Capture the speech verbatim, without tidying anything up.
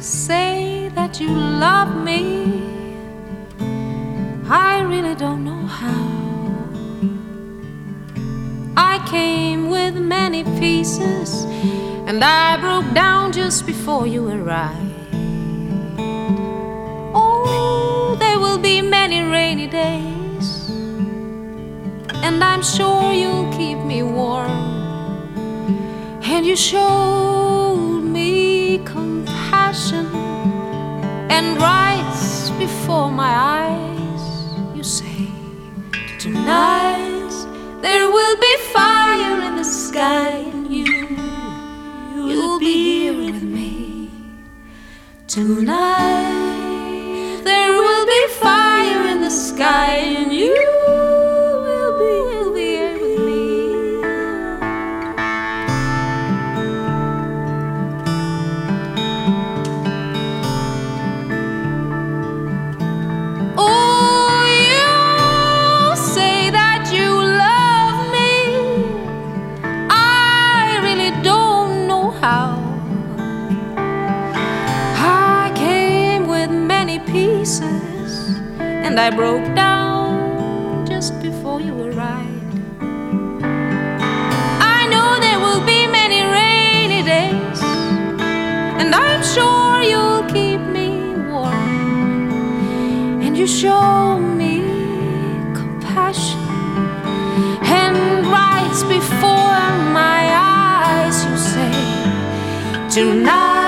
say that you love me. I really don't know how. I came with many pieces, and I broke down just before you arrived. Oh, there will be many rainy days, and I'm sure you'll keep me warm. And you showed me compassion, and right before my eyes you say, tonight there will be fire in the sky, and you, you'll be here with me. Tonight there will be fire in the sky, and you will be, will be here with me. Oh, you say that you love me. I really don't know how. I came with many pieces, and I broke down just before you arrived. I know there will be many rainy days, and I'm sure you'll keep me warm. And you show me compassion, and right before my eyes you say, tonight